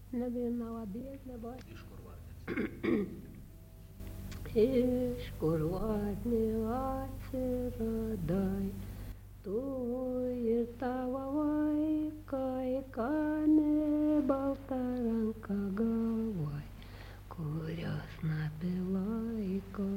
Ne viena labāk, ne vai. Iš kur vardas? Iš kur varni atsiradai, tu ir tavo vaikai, kane balta ranka galvai, kurios napilaiko.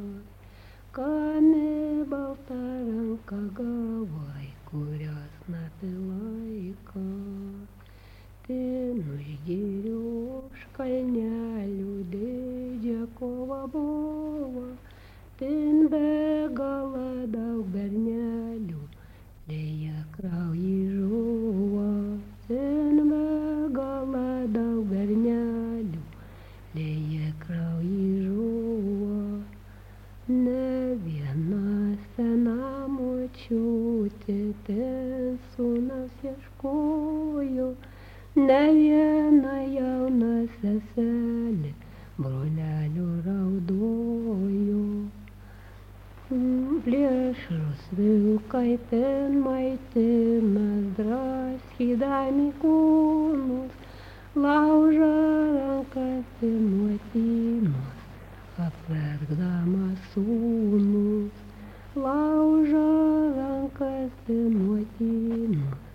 Kane balta ranka galvai, kurios napilaiko. Ten už girių, už kalnelių didžia kova buvo, ten be galo daug bernelių, deja krauji žuvo. Ten be galo daug bernelių, deja krauji žuvo. Ne viena sena močiutė ten sūnaus ieškojo, ne viena jauna seselė brolelio raudojo. Plėšrūs vilkai ten maitinas draskydami kūnus, lauža rankas ir motinos, apverkdamas sūnus. Lauža rankas ir motinos,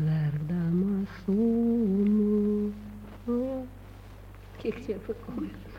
apverkdamas sūnus. Kiek čia pakoja.